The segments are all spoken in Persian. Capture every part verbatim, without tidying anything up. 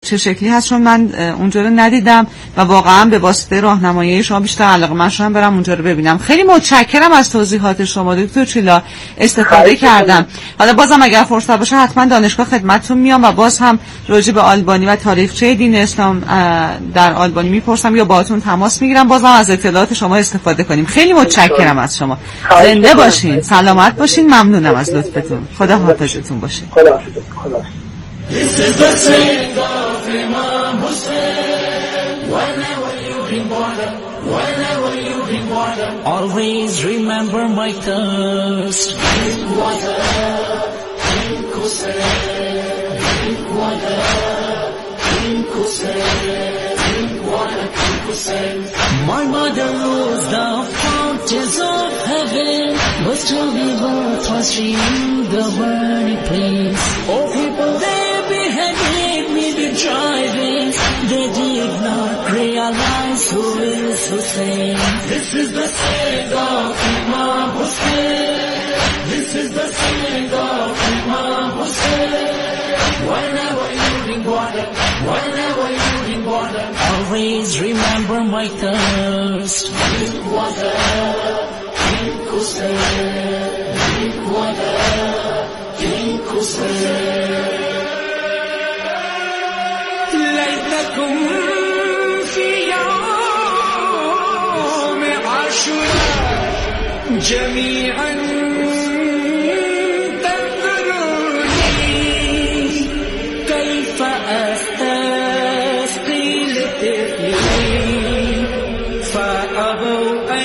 چه شکلی هست، چون من اونجا رو ندیدم و واقعا به واسطه راهنمایی شما بیشتر علاقه‌مند شدم برم اونجا رو ببینم. خیلی متشکرم از توضیحات شما دکتر چیلا، استفاده کردم. حالا بازم اگر فرصت باشه حتما دانشگاه خدمتتون میام و باز هم راجع به آلبانی و تاریخچه دین اسلام در آلبانی میپرسم یا باهاتون تماس میگیرم، بازم از اطلاعات شما استفاده کنیم. خیلی متشکرم از شما. زنده باشین، سلامت باشین، ممنونم از لطفتون. خدا حافظتون باشه. خدا حافظتون. خدا حافظ. This is the saying of Imam Hussein. Whenever you drink water, whenever you drink water, always remember my thirst. Drink water, drink Hussein. Drink water, drink Hussein. Drink water, drink Hussein. My mother rules the fountains of heaven, but to be birth was she the burning place. Oh people, they beheaded me, be driving. They did not realize who is Hussein. This is the saying of Imam Hussein. This is the saying of Imam Hussein. Whenever you drink water, whenever you drink water, always remember my thirst. Drink water, drink Hussein. Drink water, drink Hussein. ليتكم في يوم عاشوراء جميعا تنظروني كيف أستسقي لطفلي فأبوا أن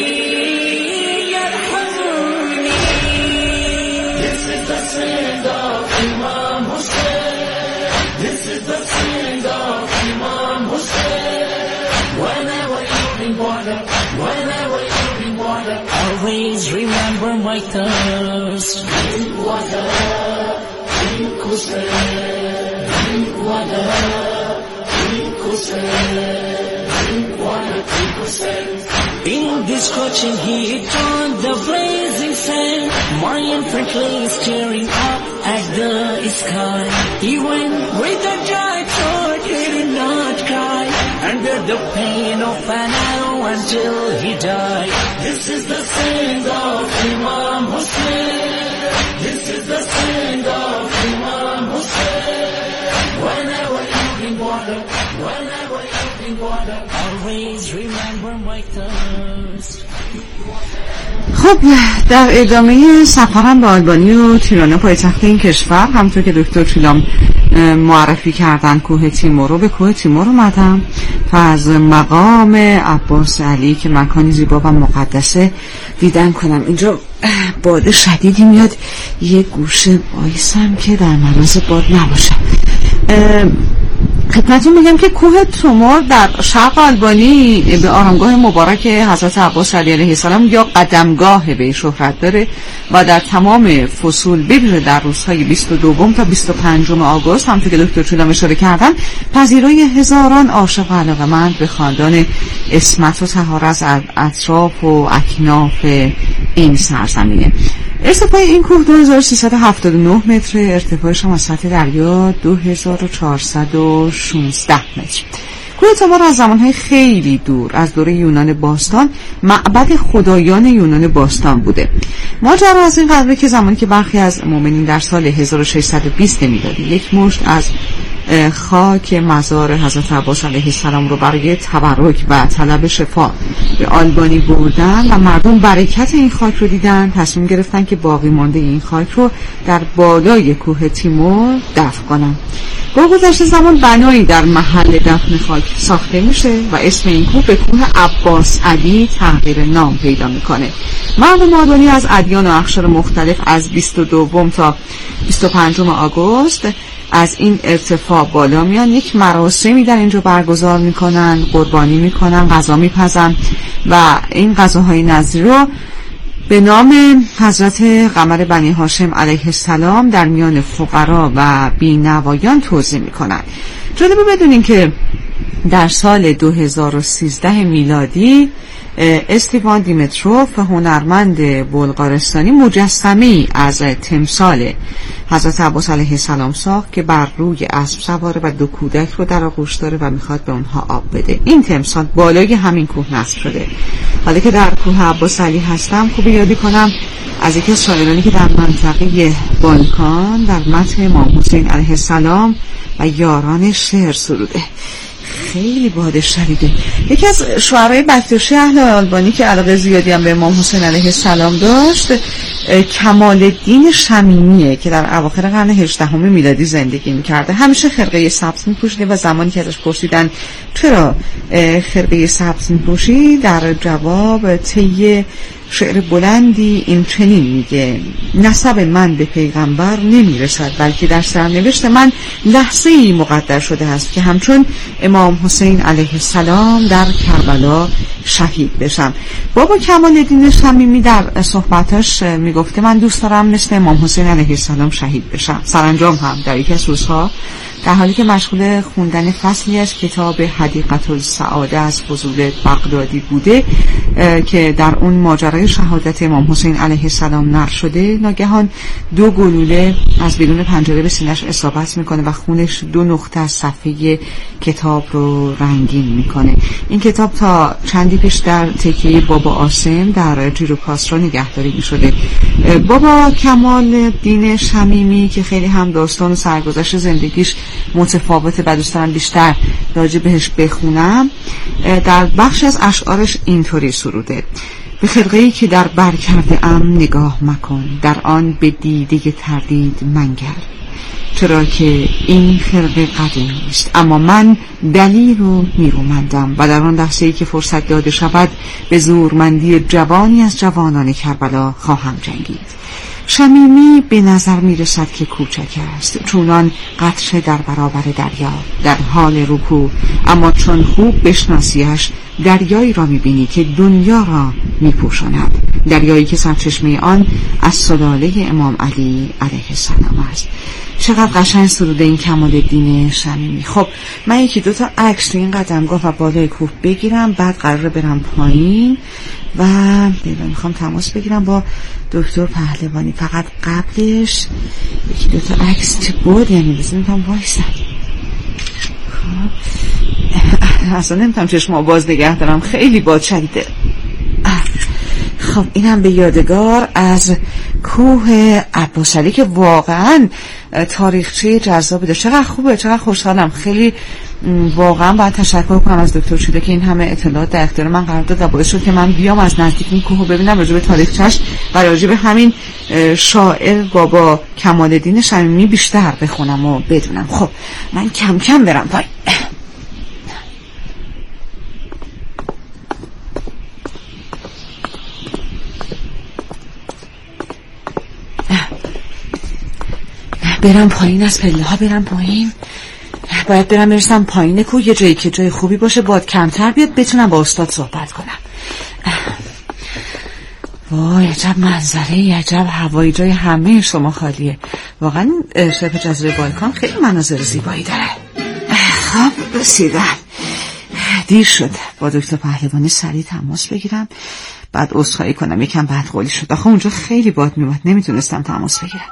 يرحموني. This is the saying of Imam Hussein. This is the saying of Imam Hussein. Whenever you drink water, whenever you drink water, always remember my thirst. Drink water, drink Hussein. Drink water, drink Hussein. Drink water, drink Hussein. In this scorching heat on the blazing sand, my infant lay staring up at the sky. Even with a giant sword he did not cry, and bear the pain of an arrow until he died. This is the saying of Imam Hussein. This is the saying of Imam Hussein. Whenever you drink water, whenever you drink water, always remember my thirst. خب در ادامه سفرم به آلبانی و تیرانا پایتخت این کشور، همونطور که دکتر چیلام معرفی کردن کوه تیمور رو، به کوه تیمور اومدم تا از مقام عباس علی که مکانی زیبا و مقدسه دیدن کنم. اینجا باد شدیدی میاد، یه گوشه بایستم که در معرض باد نباشم. خدمتتون میگم که کوه تیمور در شرق آلبانی به آرامگاه مبارک حضرت عباس علی علیه السلام یا قدمگاه به شهرت داره و در تمام فصول ببینه در روزهای بیست و دو تا بیست و پنج آگوست، همونطور که دکتر چیلام اشاره کردن، پذیرای هزاران عاشق و علاقه‌مند به خواندن اسمت و طهارت از اطراف و اکناف این سرزمینه. ارتفاع این کوه دو هزار و سیصد و هفتاد و نه متر، ارتفاعش هم از سطح دریا دو هزار و چهارصد و شانزده متر. کوه تیمور از زمانهای خیلی دور از دوره یونان باستان معبد خدایان یونان باستان بوده. ماجرا از این قدره که زمانی که برخی از مؤمنین در سال هزار و ششصد و بیست میلادی یک مشت از خاک مزار حضرت عباس علیه السلام رو برای تبرک و طلب شفا به آلبانی بردن و مردم برکت این خاک رو دیدن، تصمیم گرفتن که باقی مانده این خاک رو در بالای کوه تیمور دفن کنن. با گذشت زمان بنایی در محل دفن خاک ساخته میشه و اسم این کوه به کوه عباس علی تغییر نام پیدا میکنه. مردم آلبانی از ادیان و اقشار مختلف از بیست و دو تا بیست و پنج آگوست از این ارتفاع بالا میان، یک مراسمی در اینجا برگزار میکنن، قربانی میکنن، غذا میپزن و این غذاهای نذری رو به نام حضرت قمر بنی هاشم علیه السلام در میان فقرا و بینوایان توزیع میکنن. جالبه بدونین که در سال دو هزار و سیزده میلادی استیفان دیمتروف هنرمند بلغارستانی مجسمه‌ای از تمثال حضرت عباس علیه السلام ساخت که بر روی اسب سواره و دو کودک رو در آغوش داره و میخواد به اونها آب بده. این تمثال بالای همین کوه نصب شده. حالا که در کوه عباس علی هستم خوب یادی کنم از یکی از شاعرانی که در منطقه بالکان در متن امام حسین علیه السلام و یاران شعر سروده. خیلی باد شدیده. یکی از شاعرای بکتشی اهل آلبانی که علاقه زیادی هم به امام حسین علیه السلام داشت کمال الدین شمیمیه که در اواخر قرن هجدهم میلادی زندگی میکرده. همیشه خرقه سبز میپوشیده و زمانی که ازش پرسیدن چرا خرقه سبز میپوشی در جواب طی شعر بلندی این چنین میگه: نسب من به پیغمبر نمیرسد، بلکه در سرنوشت من لحظه‌ای مقدر شده است که همچون امام حسین علیه السلام در کربلا شهید بشم. بابا کمال الدین شمیمی در صحبتاش میگفته من دوست دارم مثل امام حسین علیه السلام شهید بشم. سرانجام هم در یک از روزها در حالی که مشغول خوندن فصلی از کتاب حدیقة السعاده از فضول بغدادی بوده که در اون ماجرای شهادت امام حسین علیه السلام نقل شده، ناگهان دو گلوله از بیرون پنجره به سینه‌اش اصابت میکنه و خونش دو نقطه از صفحه کتاب رو رنگین میکنه. این کتاب تا چندی پیش در تکیه بابا عاصم در جیروکاسرا نگهداری میشده. بابا کمال الدین شمیمی که خیلی هم داستان و سرگذشت زندگیش متفاوته و دوست دارم بیشتر راجع بهش بخونم، در بخش از اشعارش اینطوری سروده: به خرقه‌ای که در بر کرده ام نگاه مکن، در آن به دیده تردید منگر، چرا که این خرقه قدیمی است اما من دلیر و نیرومندم و در آن لحظه‌ای که فرصت داده شود به زورمندی جوانی از جوانان کربلا خواهم جنگید. شمیمی به نظر می رسد که کوچک است، چونان قطره در برابر دریا در حال رکوع، اما چون خوب بشناسیش دریایی را می بینی که دنیا را می پوشاند، دریایی که سرچشمه آن از سلاله امام علی علیه السلام است. چقدر قشنگ سروده این کمال الدین شمیمی. خب من یکی دوتا عکس تو این قدمگاه و بالای کوه بگیرم، بعد قراره برم پایین و میخوام تماس بگیرم با دکتر پهلوانی. فقط قبلش یکی دوتا عکس چه بود یعنی بزن میتونم وایسم. خب اصلا نمیتونم چشم باز نگه دارم، خیلی باد شدیده. خب اینم به یادگار از کوه عباس علی که واقعا تاریخچه جذابی داشت. چقدر خوبه، چقدر خوشحالم. خیلی واقعا باید تشکر کنم از دکتر شوده که این همه اطلاعات در اختیار من قرار داد و باعث شد که من بیام از نزدیک این کوه ببینم، راجع به تاریخچه‌اش و راجع به همین شاعر بابا کمال الدین شمیمی بیشتر بخونم و بدونم. خب من کم کم برم پایین. برم پایین از پله ها، برم پایین. باید برم برسم پایین کوه، یه جایی که جای خوبی باشه، باد کمتر بیاد، بتونم با استاد صحبت کنم. وای عجب منظره، عجب هوایی، جای همه شما خالیه. واقعا شبه جزیره بالکان خیلی مناظر زیبایی داره. خب رسیدم، دیر شد. با دکتر پهلوانی سریع تماس بگیرم، بعد عذرخواهی کنم، یکم بدقولی شد. آخه اونجا خیلی باد میومد، نمیتونستم تماس بگیرم.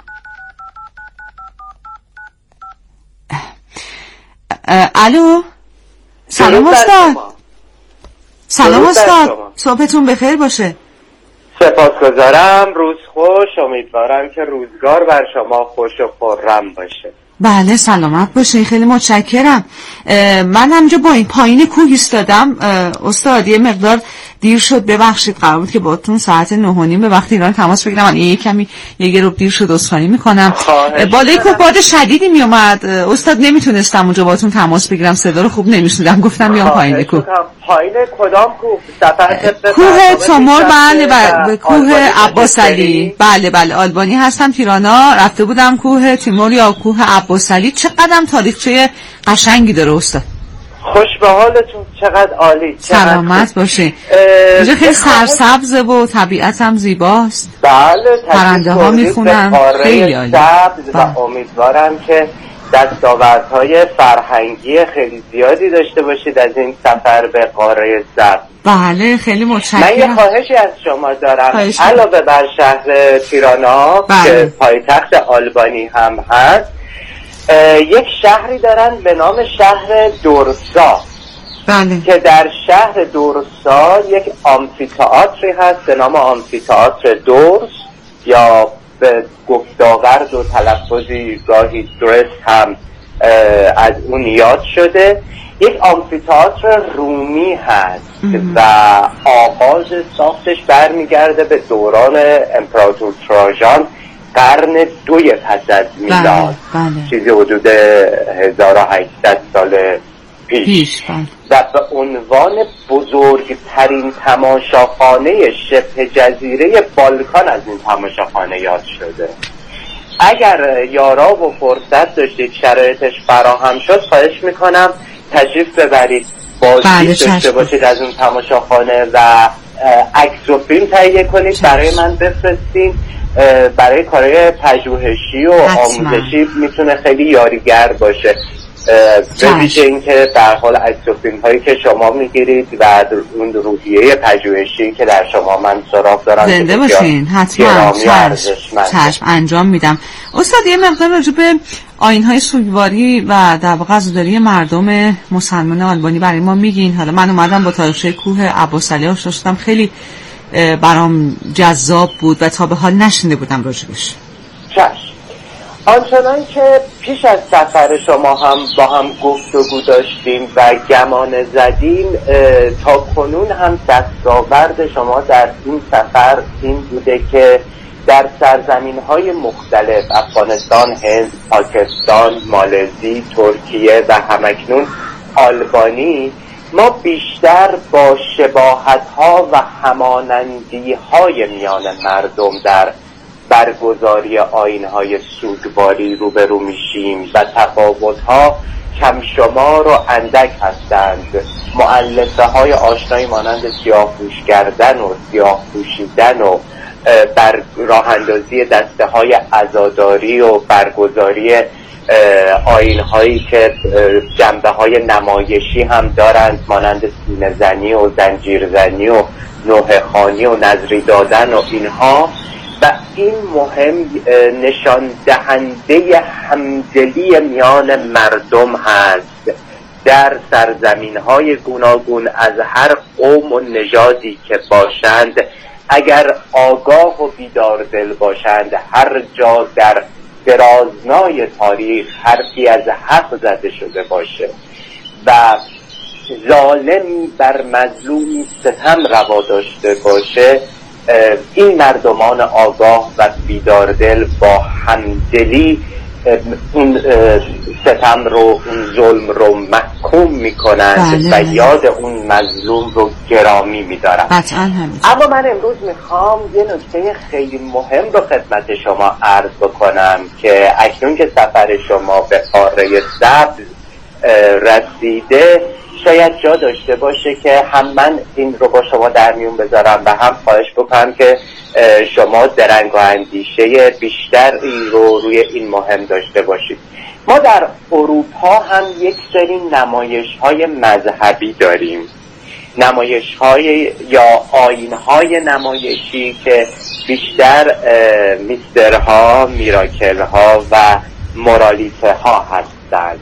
الو سلام استاد. سلام استاد، صبحتون بخیر باشه. سپاسگزارم، روز خوش. امیدوارم که روزگار بر شما خوش و خرم باشه. بله سلامت باشه، خیلی متشکرم. من همینجا با این پایین کوه ایستادم استاد، یه مقدار دیر شد، ببخشید. قرار بود که باهاتون ساعت نه و نیم به وقت ایران تماس بگیرم، یه کمی یه گروب دیر شد، عذرخواهی میکنم. بالای کوه باد شدیدی میومد استاد، نمیتونستم اونجا باهاتون تماس بگیرم، صدا رو خوب نمیشنیدم، گفتم بیام پایین کوه. پایین کدام کوه؟ سفر کوه تومور. بله بله کوه عباس علی. بله بله آلبانی هستم، تیرانا رفته بودم کوه تیمور یا کوه عباس علی. چقدر تاریخچه قشنگی داره استاد. خوش به حالتون، چقدر عالی. سلامت باشه. اینجا خیلی سرسبزه و طبیعت هم زیباست. بله پرنده ها میخونن، خیلی عالی. سبز و امیدوارم که دستاوردهای فرهنگی خیلی زیادی داشته باشید از این سفر به قاره سبز. بله خیلی متشکرم. من یه خواهشی از شما دارم، علاوه بر شهر تیرانا بله. که پایتخت آلبانی هم هست، یک شهری دارن به نام شهر دورسا بله. که در شهر دورسا یک آمفی‌تئاتری هست به نام آمفی‌تئاتر دورس، یا به گفتاورد و تلفظی گاهی درست هم از اون یاد شده. یک آمفی‌تئاتر رومی هست ام. و آغاز ساختش برمیگرده به دوران امپراتور تراژان قرن دوی پس از میلاد، بله، بله. چیزی حدود هزار و هشتصد سال پیش, پیش بله. و به عنوان بزرگترین تماشاخانه شبه جزیره بالکان از این تماشاخانه یاد شده. اگر یارا و فرصت داشتید شرایطش فراهم شد، خواهش میکنم تشریف ببرید، بازدید داشته باشید از اون تماشاخانه و عکس و فیلم تهیه کنید چشم. برای من بفرستین. برای کارهای پژوهشی و آموزشی میتونه خیلی یاریگر باشه، به ویژه اینکه در حال عکس و فیلم هایی که شما میگیرید و اون روحیه پژوهشی که در شما من سراغ دارم زنده باشین. حتما چشم. چشم انجام میدم. استاد یه مقدار راجع به آیین‌های سوگواری و در واقع عزاداری مردم مسلمان آلبانی برای ما میگین؟ حالا من اومدم با تاریخچه کوه عباسعلی آشنا شدم، خیلی برام جذاب بود و تا به حال نشنیده بودم راجبش. چشم. آنچنان که پیش از سفر شما هم با هم گفتگو داشتیم و گمان زدیم، تا کنون هم دستاورد شما در این سفر این بوده که در سرزمین‌های مختلف، افغانستان، هند، پاکستان، مالزی، ترکیه و همکنون آلبانی، ما بیشتر با شباهت‌ها و همانندی‌های میان مردم در برگزاری آیین‌های سوگواری روبرو میشیم و تفاوت‌ها کم شمار و اندک هستند. مؤلفه‌های آشنایی مانند سیاه پوش کردن و سیاه پوشیدن و بر راه اندازی دسته‌های عزاداری و برگزاری آیین‌هایی که جنبه‌های نمایشی هم دارند مانند سینه زنی و زنجیر زنی و نوحه خوانی و نذری دادن و اینها، و این مهم نشان دهنده همدلی میان مردم هست در سرزمین‌های گوناگون از هر قوم و نژادی که باشند. اگر آگاه و بیدار دل باشند، هر جا در درازنای تاریخ حرفی از حق زده شده باشه و ظالمی بر مظلومی ستم روا داشته باشه، این مردمان آگاه و بیدار دل با همدلی اون ستم رو، اون ظلم رو محکوم میکنند و یاد اون مظلوم رو گرامی میدارند. اما من امروز میخوام یه نکته خیلی مهم رو خدمت شما عرض بکنم که اکنون که سفر شما به قاره سبز رسیده، شاید جا داشته باشه که هم من این رو با شما در میون بذارم و هم خواهش بکنم که شما درنگ و اندیشه بیشتری رو روی این مهم داشته باشید. ما در اروپا هم یک سری نمایش‌های مذهبی داریم، نمایش‌های یا آیین‌های نمایشی که بیشتر میسترها، میراکل‌ها و مورالیته‌ها هستند.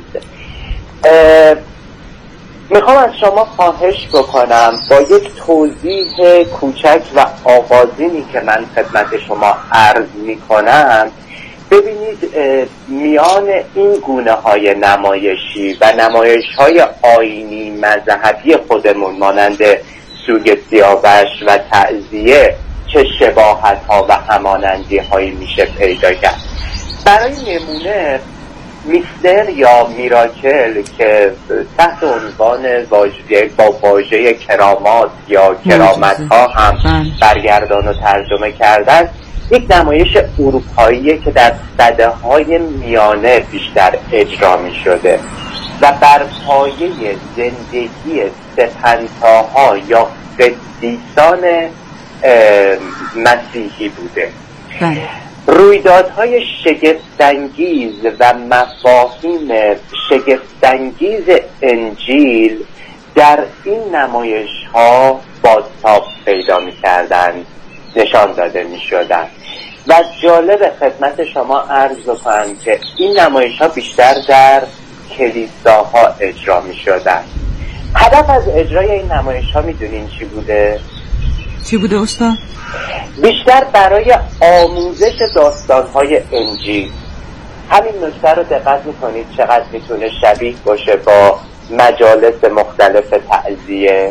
میخوام از شما خواهش بکنم با یک توضیح کوچک و آغازینی که من خدمت شما عرض میکنم، ببینید میان این گونه های نمایشی و نمایش های آیینی مذهبی خودمون مانند سوگ سیاوش و تعزیه چه شباهت ها و همانندی هایی میشه پیدا کرد. برای نمونه میستر یا میراکل که تحت عنوان واژه با واژه کرامات یا کرامت ها هم برگردان و ترجمه کردن، یک نمایش اروپاییه که در سده های میانه بیشتر اجرا می شده و بر پایه زندگی سپنتاها یا قدیسان مسیحی بوده. رویدادهای شگفت‌انگیز و مفاهیم شگفت‌انگیز انجیل در این نمایش ها بازتاب پیدا می کردند، نشان داده می شدند. و جالب خدمت شما عرض بکنم که این نمایش ها بیشتر در کلیساها اجرا می شدند. هدف از اجرای این نمایش ها می دونین چی بوده؟ چی بوده استاد؟ بیشتر برای آموزش داستان های انجیل. همین نکته رو دقت میکنید چقدر میتونه شبیه باشه با مجالس مختلف تعزیه.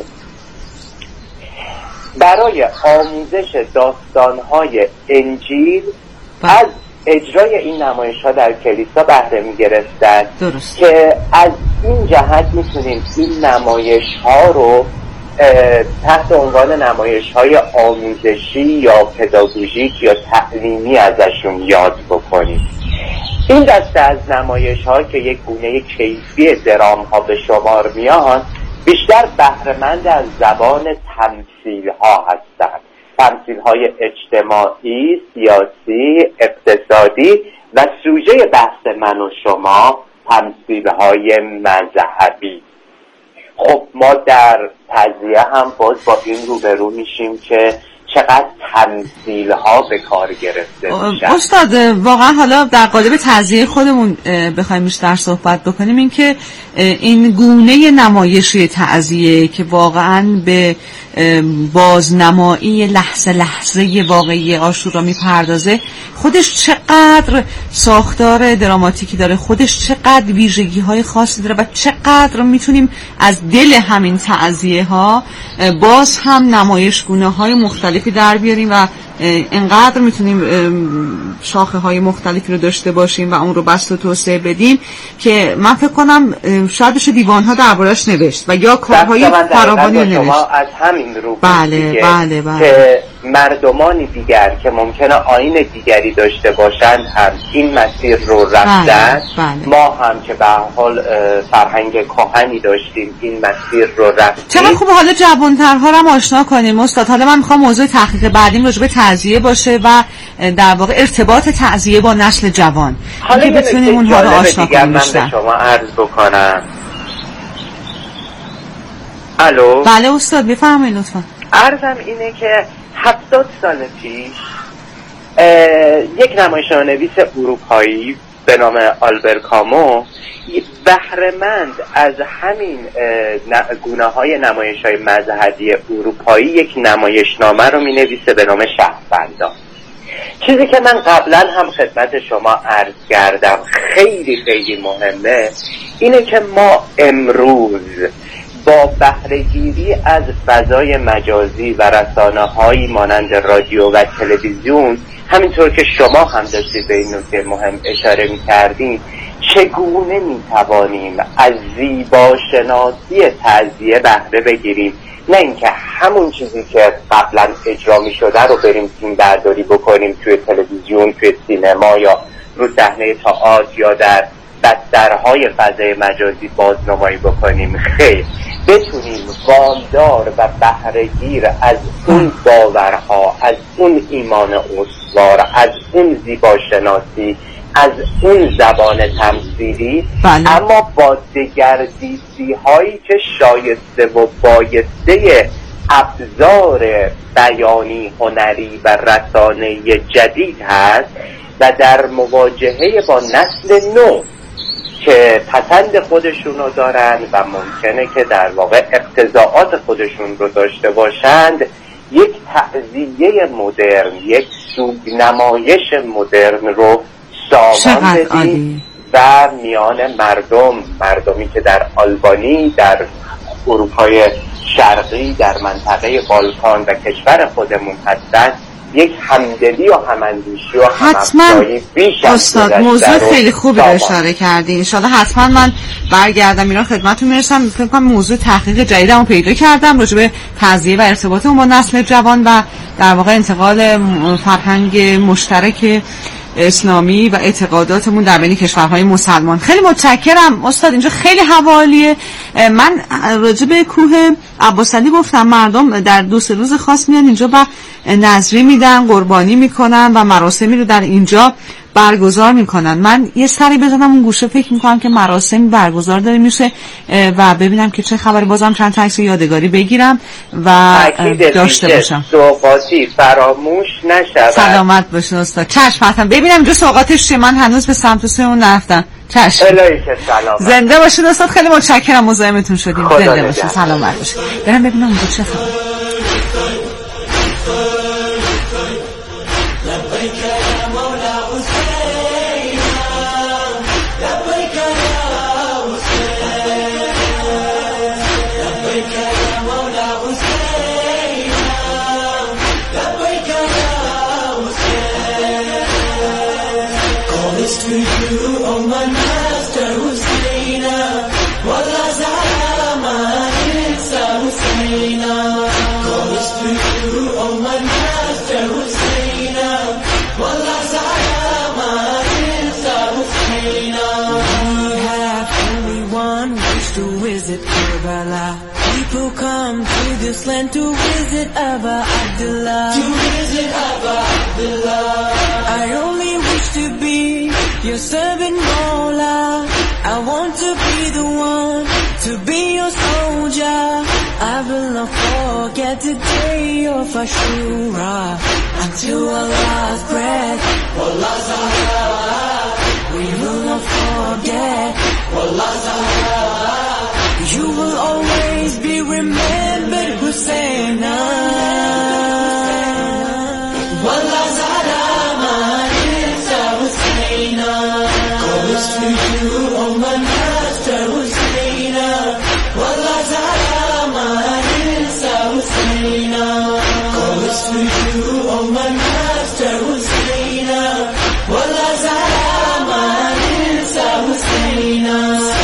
برای آموزش داستان‌های انجیل از اجرای این نمایش‌ها در کلیسا بهره می‌گرفتند که از این جهت می‌تونیم این نمایش‌ها رو تحت عنوان نمایش‌های آموزشی یا پداگوژیک یا تعلیمی ازشون یاد بکنیم. این دسته از نمایش‌ها که یک گونه کیفی درام‌ها به شمار میان بیشتر بهره‌مند از زبان تمثیل‌ها هستند، تمثیل‌های اجتماعی، سیاسی، اقتصادی و سوژه بحث من و شما تمثیل‌های مذهبی. خب ما در تعزیه هم باز با این روبرو میشیم که چقدر تمثیل ها به کار گرفته میشن. استاد واقعا حالا در قالب تعزیه خودمون بخوایم بیشتر صحبت بکنیم، این که این گونه نمایشی تعزیه که واقعا به بازنمایی لحظه لحظه واقعی عاشورا میپردازه، خودش چقدر ساختار دراماتیکی داره، خودش چقدر ویژگی های خاصی داره و چقدر میتونیم از دل همین تعزیه ها باز هم نمایشگونه های مختلفی در بیاریم و انقدر میتونیم شاخه های مختلفی رو داشته باشیم و اون رو بسط و توسعه بدیم که من فکر کنم شاید بشه دیوان ها دربارش نوشت و یا کارهای فراوانی رو نوشت. از همین رو بله بله بله که مردمانی دیگر که ممکنه آیین دیگری داشته باشند هم این مسیر رو رفتن. بله بله. ما هم که به حال فرهنگ کهنی داشتیم این مسیر رو رفتیم. چرا خوب حالا جوانترها رو هم آشنا کنیم استاد. حالا من میخوام موضوع تحقیق بعدیم راجع به تعزیه باشه و در واقع ارتباط تعزیه با نسل جوان، حالا که بتونیم اونها رو آشنا کنیم. من به شما عرض بکنم. الو. بله استاد بفرمایید لطفا. عرضم اینه که هفتاد سال پیش یک نمایشنامه‌نویس اروپایی به نام آلبر کامو بهره‌مند از همین گونه های نمایش های مذهبی اروپایی یک نمایشنامه رو می نویسه به نام شهروندان. چیزی که من قبلا هم خدمت شما عرض کردم خیلی خیلی مهمه اینه که ما امروز با بهره‌گیری از فضای مجازی و رسانه‌هایی مانند رادیو و تلویزیون، همینطور که شما هم داشتید به این نکته مهم اشاره می‌کردین، چگونه می‌توانیم از زیباشناسی تعزیه بهره بگیریم، نه اینکه همون چیزی که قبلا اجرا می‌شده رو بریم فیلم برداری بکنیم توی تلویزیون، توی سینما یا رو صحنه تئاتر یا در بسترهای فضای مجازی بازنمایی بکنیم. خیر، بتونیم وامدار و بهره‌گیر از اون باورها، از اون ایمان استوار، از اون زیباشناسی، از اون زبان تمثیلی، بله. اما با دگردیسی هایی که شایسته و بایسته ابزار بیانی، هنری و رسانه‌ای جدید هست و در مواجهه با نسل نو که پسند خودشون رو دارن و ممکنه که در واقع اقتضاعات خودشون رو داشته باشند، یک تعزیه مدرن، یک سوگنمایش مدرن رو سامان بدیم و میان مردم، مردمی که در آلبانی، در اروپای شرقی، در منطقه بالکان و کشور خودمون هستند، یک همدلی و هماندیشی و همافزایی بیش از استاد موضوع خیلی خوبی رو اشاره کردین. ان شاءالله حتما من برگردم ایران خدمتتون میرسم. فکر کنم موضوع تحقیق جدیدمو پیدا کردم راجع به تعزیه و ارتباط اون با نسل جوان و در واقع انتقال فرهنگ مشترک اسلامی و اعتقاداتمون در بین کشورهای مسلمان. خیلی متشکرم استاد، اینجا خیلی حوالیه. من راجع به کوه عباسعلی گفتم مردم در دو سه روز خاص میان اینجا و نذری میدن، قربانی میکنن و مراسمی رو در اینجا برگزار میکنن. من یه سری بزنم اون گوشه، فکر میکنم که مراسم برگزار داره میشه و ببینم که چه خبری، بازم چند تا عکس یادگاری بگیرم و داشته باشم. سوغاتی فراموش نشود. سلامت باشین استاد. چشم حتما. ببینم اینجا سوغاتش چیه، من هنوز به سمت سه اون نرفتم. چشم. الهی که سلامت. زنده باشین استاد، خیلی متشکرم مزاحمتون شدیم. زنده باشین، سلامت باشین. برم ببینم اونجا چه خبره. People come to this land to visit Abba Abdullah. To visit Abba Abdullah. I only wish to be your servant, Mawla. I want to be the one to be your soldier. I will not forget the day of Ashura until our last breath. Wallah Zahra, we will not forget. Wallah Zahra, you will always be remembered, Husseina. Wallah Zahra, my Isa Husseina. Calls to you, oh my master Husseina. Wallah Zahra, my Isa Husseina. Calls to you, oh my master Husseina. Wallah Zahra, my Isa Husseina.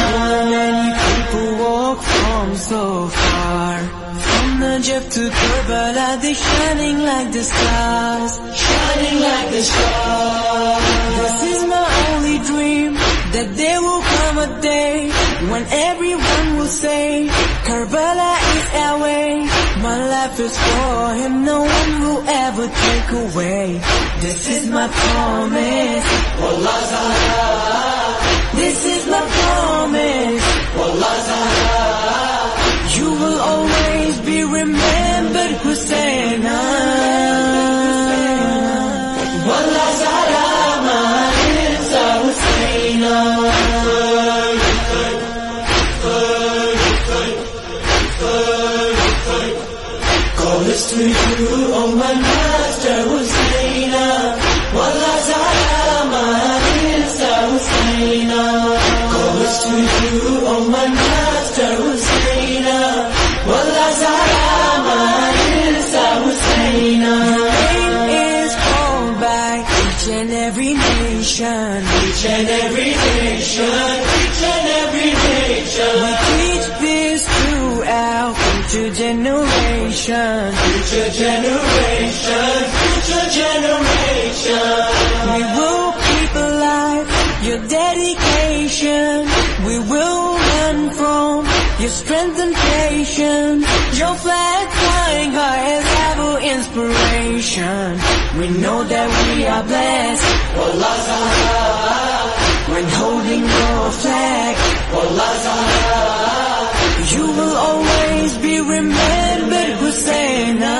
So far from Najaf to Karbala, they shining like the stars, shining like the stars. This is my only dream, that there will come a day when everyone will say Karbala is our way. My life is for him, no one will ever take away. This is my promise, Wallah Zahra. This is my promise, Wallah Zahra. You will always be remembered, Husseina. Wallah Zahra, my Isa Husseina. Call this to you, oh my master Husseina. Wallah Zahra, my Isa Husseina. Call this to you, oh my master Husseina. Wallah Zahra, my Isa Husseina. Your name is called by each and every nation, each and every nation, each and every nation. We teach this throughout future generation, future generation, future generation. We will keep alive your dedication. We will learn from your strength and patience. Your flag flying high as our inspiration. We know that we are blessed, Wallah Zahra, when holding your flag, Wallah Zahra. You will always be remembered, Husseina.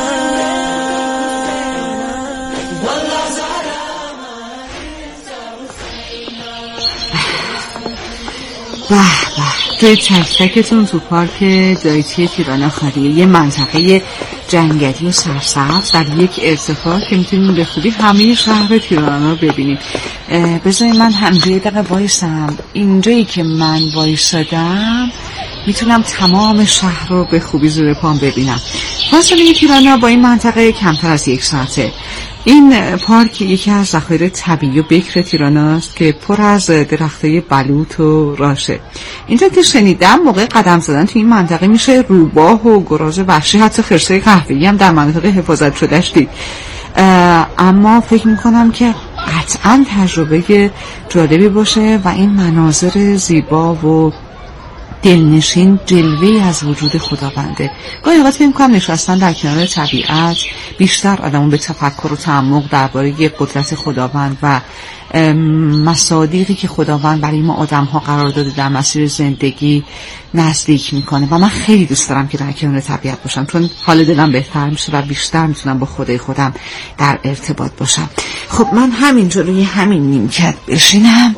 Wallah Zahra, توی چک چکتون تو پارک دایچه تیرانا خالیه، یه منطقه جنگلی و سرسبز در یک ارتفاع که میتونیم به خوبی همه شهر تیرانا رو ببینیم. بذارید من همجایی دقیقه وایسم. اینجایی که من وایسادم میتونم تمام شهر رو به خوبی زیر پام ببینم. فاصله تیرانا با این منطقه کمتر از یک ساعته. این پارک یکی از ذخایر طبیعی و بکر تیرانا است که پر از درختای بلوط و راشه. اینجا که شنیدم موقع قدم زدن تو این منطقه میشه روباه و گراز وحشی، حتی خرسای قهوه‌ای هم در مناطق حفاظت شده‌اش دید. اما فکر میکنم که قطعا تجربه جالبی باشه و این مناظر زیبا و دلنشین جلوه‌ای از وجود خداونده. گاهی اوقات فکر می‌کنم نشستن در کنار طبیعت بیشتر آدمو به تفکر و تعمق درباره قدرت خداوند و مصادیقی که خداوند برای ما آدم‌ها قرار داده در مسیر زندگی نزدیک میکنه. و من خیلی دوست دارم که در کنار طبیعت باشم، چون حال دلم بهتر میشه و بیشتر میتونم با خدای خودم در ارتباط باشم. خب من همین جلوی همین نیمکت بشینم،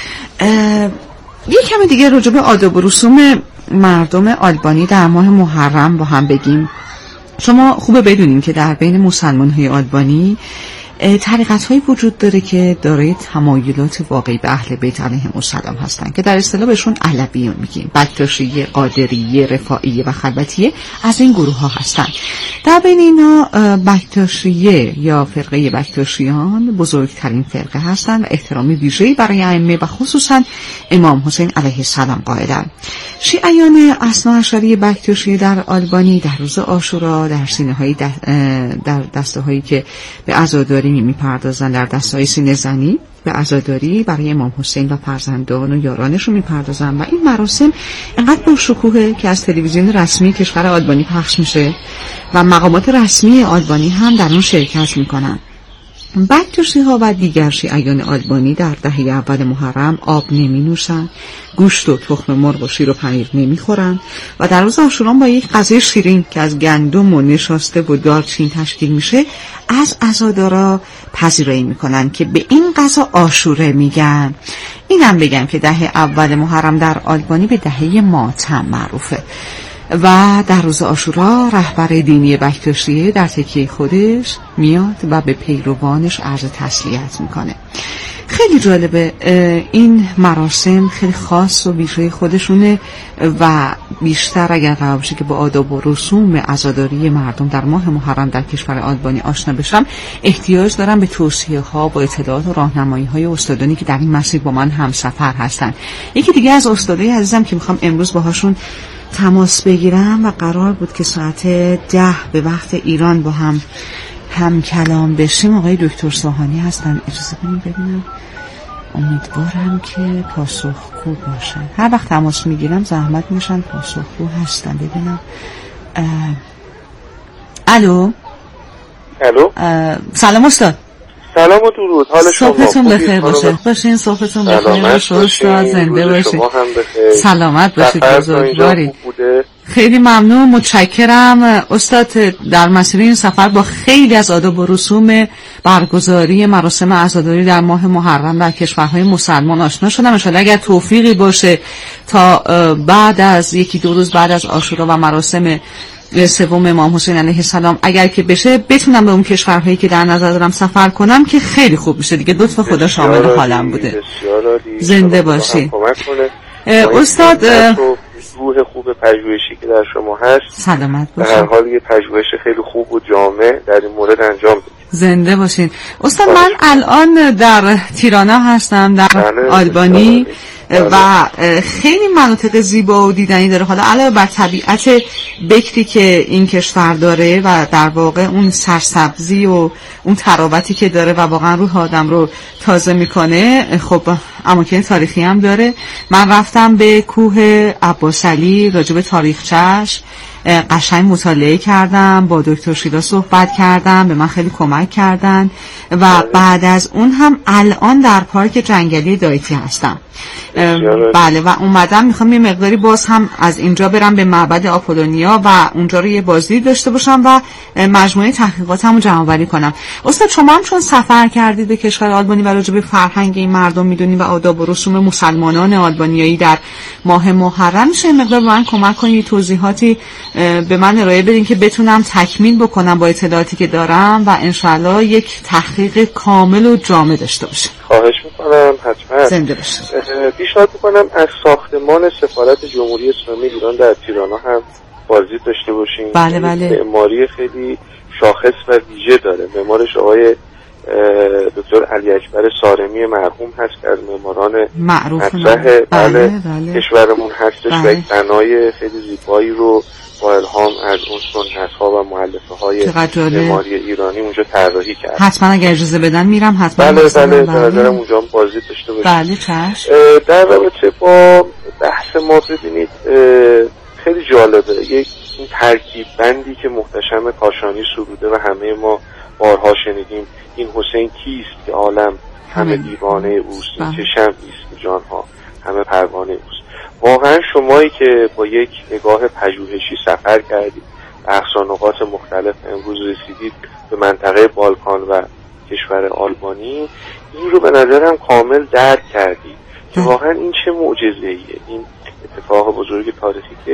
یک کمی دیگه راجع به آداب و رسوم مردم آلبانی در ماه محرم با هم بگیم. شما خوبه بدونین که در بین مسلمان‌های آلبانی طریقت‌هایی وجود داره که دارای تمایلات واقعی به اهل بیت علیهم السلام هستن که در اصطلاح بهشون علویون میگیم. بکتاشیه، قادریه، رفاعیه و خلوتیه از این گروه ها هستن. در بین اینا بکتاشیه یا فرقه بکتاشیان بزرگترین فرقه هستن و احترام ویژه‌ای برای ائمه و خصوصا امام حسین علیه السلام قائلن. شیعیان اثنا عشری بکتاشیه در آلبانی در روز عاشورا در سینه‌های در دسته‌هایی که به عزاداری میپردازن، در دستهای سینه زنی به عزاداری برای امام حسین و فرزندان و یارانشون میپردازن و این مراسم انقدر با شکوهه که از تلویزیون رسمی کشور آلبانی پخش میشه و مقامات رسمی آلبانی هم در اون شرکت میکنن. بکتاشی ها و دیگر شیعیان آلبانی در دهه اول محرم آب نمی نوشن، گوشت و تخم مرغ و شیر و پنیر نمی خورن و در روز عاشورا با یک غذای شیرین که از گندم و نشاسته و دارچین تشکیل میشه از عزادارا پذیرایی میکنن که به این غذا عاشوره میگن. اینم بگم که دهه اول محرم در آلبانی به دهه ماتم معروفه و در روز عاشورا رهبر دینی بکتاشیه در تکیه خودش میاد و به پیروانش عرض تسلیت میکنه. خیلی جالبه، این مراسم خیلی خاص و ویژه خودشونه و بیشتر اگر قرار باشه که با آداب و رسوم عزاداری مردم در ماه محرم در کشور آلبانی آشنا بشم، احتیاج دارم به توصیه ها با اطلاعات و راهنمایی های استادانی که در این مسیر با من همسفر هستن. یکی دیگه از استادای عزیزم که میخوام امروز باهاشون تماس بگیرم و قرار بود که ساعت ده به وقت ایران با هم هم کلام بشیم، آقای دکتر ساهانی هستن. اجازه بدید ببینم، امیدوارم که پاسخگو باشن. هر وقت تماس میگیرم زحمت میشن پاسخگو هستن. ببینم. الو الو سلام استاد. سلام و درود. حال شما صبحتون بخیر باشه. باشین صبحتون بخیر باشه استاد، زنده باشین. سلامت باشید بزرگواری. خیلی ممنون، متشکرم استاد. در مسیر این سفر با خیلی از آداب و رسوم برگزاری مراسم عزاداری در ماه محرم در کشورهای مسلمان آشنا شدم. ان شاءالله اگر توفیقی باشه تا بعد از یکی دو روز بعد از عاشورا و مراسم سوم امام حسین علیه السلام اگر که بشه بتونم به اون کشورهایی که در نظر دارم سفر کنم که خیلی خوب میشه دیگه. لطف خدا شامل حالم بوده. زنده باشی استاد. روح خوب پژوهشی که در شما هست سلامت باشین. در هر حال یه پژوهش خیلی خوب و جامع در این مورد انجام بدید. زنده باشین استاد. من الان در تیرانا هستم در آلبانی و خیلی مناطق زیبا و دیدنی داره. حالا علاوه بر طبیعت بکری که این کشور داره و در واقع اون سرسبزی و اون تراوتی که داره و واقعا روح آدم رو تازه میکنه، خب اماکن تاریخی هم داره. من رفتم به کوه عباسعلی، راجع به تاریخچه‌اش قشنگ مطالعه کردم، با دکتر شیلا صحبت کردم، به من خیلی کمک کردن و بعد از اون هم الان در پارک جنگلی دایتی هستم. بله و اومدم میخوام یه مقداری باز هم از اینجا برم به معبد آپولونیا و اونجا رو یه بازدید داشته باشم و مجموعه تحقیقاتمو جمع‌آوری کنم. استاد شما هم چون سفر کردید به کشور آلبانی و راجع به فرهنگ این مردم میدونید و آداب و رسوم مسلمانان آلبانیایی در ماه محرم، میشه این مقدار به من کمک کنید، توضیحاتی به من ارائه بدین که بتونم تکمیل بکنم با اطلاعاتی که دارم و انشاءالله یک تحقیق کامل و جامع داشته باشم. خواهش میکنم. حتما زنده باشید. پیشنهاد میکنم از ساختمان سفارت جمهوری اسلامی ایران در تیرانا هم بازدید داشته باشیم. بله بله. معماری خیلی شاخص و ویژه داره. معمارش آقای دکتر علی اکبر سارمی مرحوم هست که از معماران معروف مطرح بله بله. کشورمون هستش و یک بنای خیلی زیبایی رو با الهام از اون سنت‌ها و مؤلفه‌های معماری ایرانی اونجا طراحی کرد. حتما اگه اجازه بدن میرم حتما. بله بله دارم اونجا بازدید داشته باشیم. بله چشم. در رابطه با بحث ما ببینید خیلی جالبه. یک این ترکیب بندی که محتشم کاشانی سروده و همه ما بارها شنیدیم، این حسین کیست که عالم همه دیوانه اوست، این چه شمعیست که جانها همه پروانه اوست. واقعا شمایی که با یک نگاه پژوهشی سفر کردید به اقصانقاط مختلف، امروز رسیدید به منطقه بالکان و کشور آلبانی، این رو به نظرم کامل درک کردید که واقعا این چه معجزه‌ایه، این اتفاق بزرگ تاریخی که